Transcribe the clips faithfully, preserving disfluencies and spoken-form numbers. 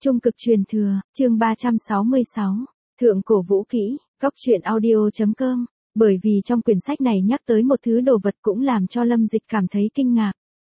Trung cực truyền thừa, chương ba trăm sáu mươi sáu, Thượng cổ vũ kỹ, góc truyện audio chấm com, bởi vì trong quyển sách này nhắc tới một thứ đồ vật cũng làm cho Lâm Dịch cảm thấy kinh ngạc.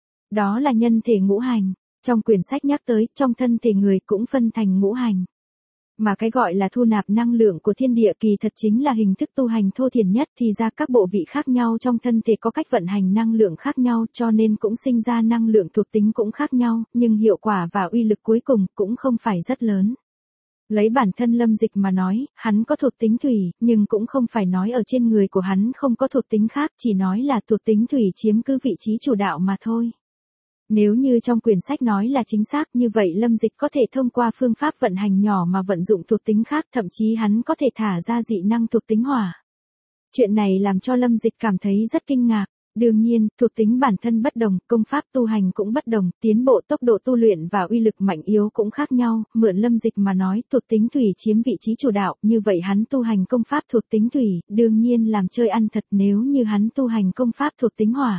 Đó là nhân thể ngũ hành, trong quyển sách nhắc tới, trong thân thể người cũng phân thành ngũ hành. Mà cái gọi là thu nạp năng lượng của thiên địa kỳ thật chính là hình thức tu hành thô thiển nhất, thì ra các bộ vị khác nhau trong thân thể có cách vận hành năng lượng khác nhau, cho nên cũng sinh ra năng lượng thuộc tính cũng khác nhau, nhưng hiệu quả và uy lực cuối cùng cũng không phải rất lớn. Lấy bản thân Lâm Dịch mà nói, hắn có thuộc tính thủy, nhưng cũng không phải nói ở trên người của hắn không có thuộc tính khác, chỉ nói là thuộc tính thủy chiếm cứ vị trí chủ đạo mà thôi. Nếu như trong quyển sách nói là chính xác, như vậy Lâm Dịch có thể thông qua phương pháp vận hành nhỏ mà vận dụng thuộc tính khác, thậm chí hắn có thể thả ra dị năng thuộc tính hỏa. Chuyện này làm cho Lâm Dịch cảm thấy rất kinh ngạc. Đương nhiên, thuộc tính bản thân bất đồng, công pháp tu hành cũng bất đồng, tiến bộ tốc độ tu luyện và uy lực mạnh yếu cũng khác nhau, mượn Lâm Dịch mà nói, thuộc tính thủy chiếm vị trí chủ đạo, như vậy hắn tu hành công pháp thuộc tính thủy, đương nhiên làm chơi ăn thật. Nếu như hắn tu hành công pháp thuộc tính hỏa,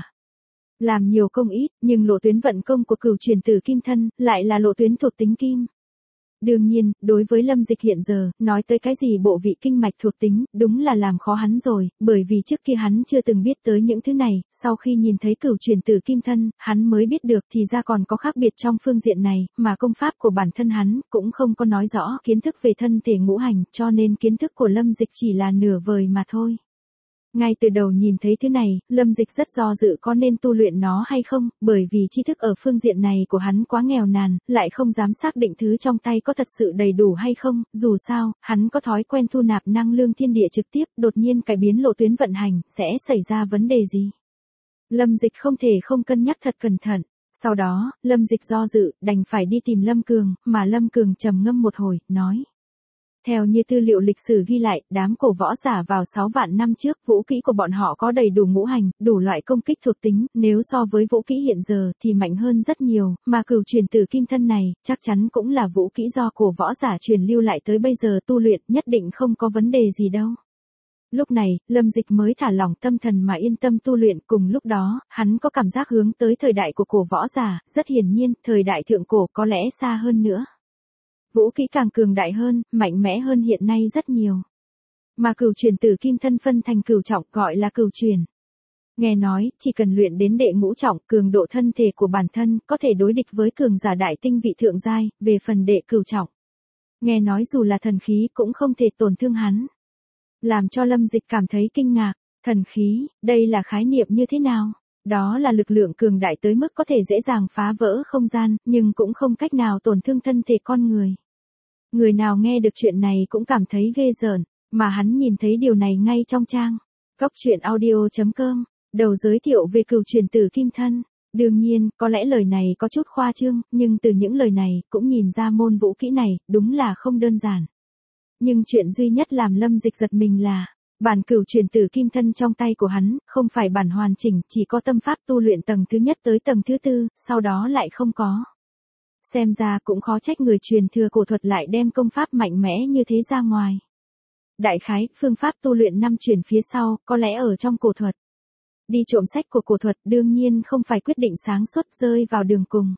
làm nhiều công ít, nhưng lộ tuyến vận công của Cửu Truyền Tử Kim Thân lại là lộ tuyến thuộc tính kim. Đương nhiên, đối với Lâm Dịch hiện giờ, nói tới cái gì bộ vị kinh mạch thuộc tính, đúng là làm khó hắn rồi, bởi vì trước kia hắn chưa từng biết tới những thứ này, sau khi nhìn thấy Cửu Truyền Tử Kim Thân, hắn mới biết được thì ra còn có khác biệt trong phương diện này, mà công pháp của bản thân hắn cũng không có nói rõ kiến thức về thân thể ngũ hành, cho nên kiến thức của Lâm Dịch chỉ là nửa vời mà thôi. Ngay từ đầu nhìn thấy thứ này, Lâm Dịch rất do dự có nên tu luyện nó hay không, bởi vì tri thức ở phương diện này của hắn quá nghèo nàn, lại không dám xác định thứ trong tay có thật sự đầy đủ hay không, dù sao, hắn có thói quen thu nạp năng lượng thiên địa trực tiếp, đột nhiên cải biến lộ tuyến vận hành, sẽ xảy ra vấn đề gì? Lâm Dịch không thể không cân nhắc thật cẩn thận. Sau đó, Lâm Dịch do dự, đành phải đi tìm Lâm Cường, mà Lâm Cường trầm ngâm một hồi, nói. Theo như tư liệu lịch sử ghi lại, đám cổ võ giả vào sáu vạn năm trước, vũ kỹ của bọn họ có đầy đủ ngũ hành, đủ loại công kích thuộc tính, nếu so với vũ kỹ hiện giờ thì mạnh hơn rất nhiều, mà Cửu Truyền Tử Kim Thân này, chắc chắn cũng là vũ kỹ do cổ võ giả truyền lưu lại tới bây giờ tu luyện, nhất định không có vấn đề gì đâu. Lúc này, Lâm Dịch mới thả lỏng tâm thần mà yên tâm tu luyện, cùng lúc đó, hắn có cảm giác hướng tới thời đại của cổ võ giả, rất hiển nhiên, thời đại thượng cổ có lẽ xa hơn nữa. Vũ kỹ càng cường đại hơn, mạnh mẽ hơn hiện nay rất nhiều. Mà Cửu Truyền Tử Kim Thân phân thành cửu trọng, gọi là cửu truyền. Nghe nói, chỉ cần luyện đến đệ ngũ trọng, cường độ thân thể của bản thân có thể đối địch với cường giả đại tinh vị thượng giai, về phần đệ cửu trọng. Nghe nói dù là thần khí cũng không thể tổn thương hắn. Làm cho Lâm Dịch cảm thấy kinh ngạc, thần khí, đây là khái niệm như thế nào? Đó là lực lượng cường đại tới mức có thể dễ dàng phá vỡ không gian, nhưng cũng không cách nào tổn thương thân thể con người. Người nào nghe được chuyện này cũng cảm thấy ghê rợn, mà hắn nhìn thấy điều này ngay trong trang góc truyện audio chấm com, đầu giới thiệu về Cửu Truyền Tử Kim Thân. Đương nhiên, có lẽ lời này có chút khoa trương, nhưng từ những lời này cũng nhìn ra môn vũ kỹ này đúng là không đơn giản. Nhưng chuyện duy nhất làm Lâm Dịch giật mình là bản Cửu Truyền Tử Kim Thân trong tay của hắn, không phải bản hoàn chỉnh, chỉ có tâm pháp tu luyện tầng thứ nhất tới tầng thứ tư, sau đó lại không có. Xem ra cũng khó trách người truyền thừa cổ thuật lại đem công pháp mạnh mẽ như thế ra ngoài. Đại khái, phương pháp tu luyện năm truyền phía sau, có lẽ ở trong cổ thuật. Đi trộm sách của cổ thuật đương nhiên không phải quyết định sáng suốt, rơi vào đường cùng.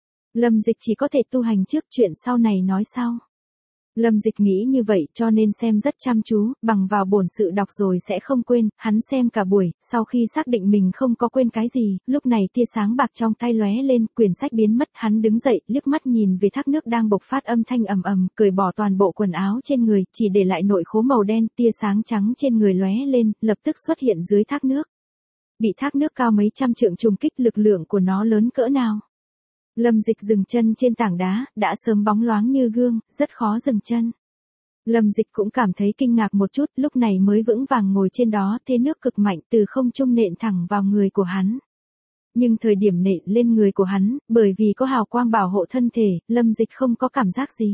Lâm Dịch chỉ có thể tu hành trước, chuyện sau này nói sau. Lâm Dịch nghĩ như vậy cho nên xem rất chăm chú, bằng vào bổn sự đọc rồi sẽ không quên, hắn xem cả buổi, sau khi xác định mình không có quên cái gì, lúc này tia sáng bạc trong tay lóe lên, quyển sách biến mất, hắn đứng dậy, liếc mắt nhìn về thác nước đang bộc phát âm thanh ầm ầm, cởi bỏ toàn bộ quần áo trên người, chỉ để lại nội khố màu đen, tia sáng trắng trên người lóe lên, lập tức xuất hiện dưới thác nước. Bị thác nước cao mấy trăm trượng trùng kích, lực lượng của nó lớn cỡ nào? Lâm Dịch dừng chân trên tảng đá, đã sớm bóng loáng như gương, rất khó dừng chân. Lâm Dịch cũng cảm thấy kinh ngạc một chút, lúc này mới vững vàng ngồi trên đó, thế nước cực mạnh từ không trung nện thẳng vào người của hắn. Nhưng thời điểm nện lên người của hắn, bởi vì có hào quang bảo hộ thân thể, Lâm Dịch không có cảm giác gì.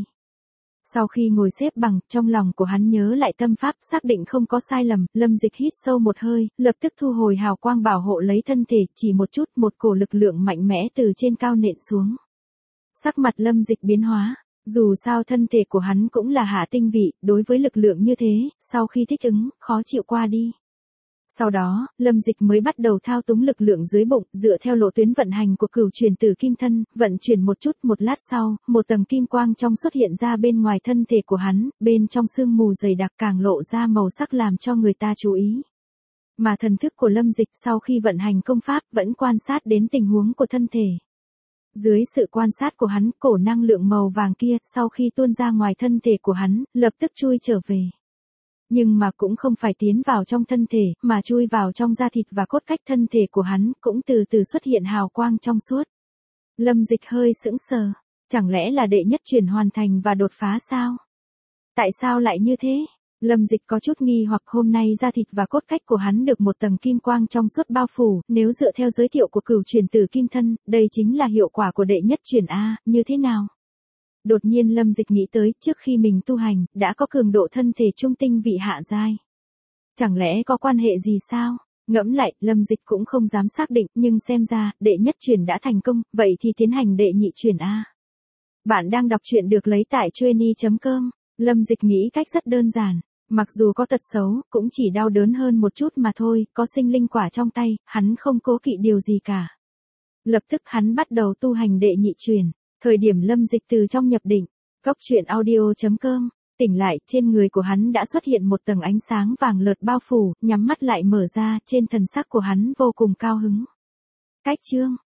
Sau khi ngồi xếp bằng, trong lòng của hắn nhớ lại tâm pháp, xác định không có sai lầm, Lâm Dịch hít sâu một hơi, lập tức thu hồi hào quang bảo hộ lấy thân thể, chỉ một chút, một cổ lực lượng mạnh mẽ từ trên cao nện xuống. Sắc mặt Lâm Dịch biến hóa, dù sao thân thể của hắn cũng là hạ tinh vị, đối với lực lượng như thế, sau khi thích ứng, khó chịu qua đi. Sau đó, Lâm Dịch mới bắt đầu thao túng lực lượng dưới bụng, dựa theo lộ tuyến vận hành của cửu truyền tử kim thân, vận chuyển một chút. Một lát sau, một tầng kim quang trong xuất hiện ra bên ngoài thân thể của hắn, bên trong sương mù dày đặc càng lộ ra màu sắc làm cho người ta chú ý. Mà thần thức của Lâm Dịch sau khi vận hành công pháp vẫn quan sát đến tình huống của thân thể. Dưới sự quan sát của hắn, cổ năng lượng màu vàng kia sau khi tuôn ra ngoài thân thể của hắn, lập tức chui trở về. Nhưng mà cũng không phải tiến vào trong thân thể, mà chui vào trong da thịt và cốt cách thân thể của hắn, cũng từ từ xuất hiện hào quang trong suốt. Lâm Dịch hơi sững sờ, chẳng lẽ là đệ nhất truyền hoàn thành và đột phá sao? Tại sao lại như thế? Lâm Dịch có chút nghi hoặc. Hôm nay da thịt và cốt cách của hắn được một tầng kim quang trong suốt bao phủ, nếu dựa theo giới thiệu của cửu truyền tử kim thân, đây chính là hiệu quả của đệ nhất truyền A, như thế nào? Đột nhiên Lâm Dịch nghĩ tới, trước khi mình tu hành, đã có cường độ thân thể trung tinh vị hạ giai. Chẳng lẽ có quan hệ gì sao? Ngẫm lại, Lâm Dịch cũng không dám xác định, nhưng xem ra, đệ nhất truyền đã thành công, vậy thì tiến hành đệ nhị truyền A. Bạn đang đọc truyện được lấy tại chueny chấm com. Lâm Dịch nghĩ cách rất đơn giản. Mặc dù có tật xấu, cũng chỉ đau đớn hơn một chút mà thôi, có sinh linh quả trong tay, hắn không cố kỵ điều gì cả. Lập tức hắn bắt đầu tu hành đệ nhị truyền. Thời điểm Lâm Dịch từ trong nhập định, góc truyện audio chấm com, tỉnh lại, trên người của hắn đã xuất hiện một tầng ánh sáng vàng lợt bao phủ, nhắm mắt lại mở ra, trên thần sắc của hắn vô cùng cao hứng. Cách chương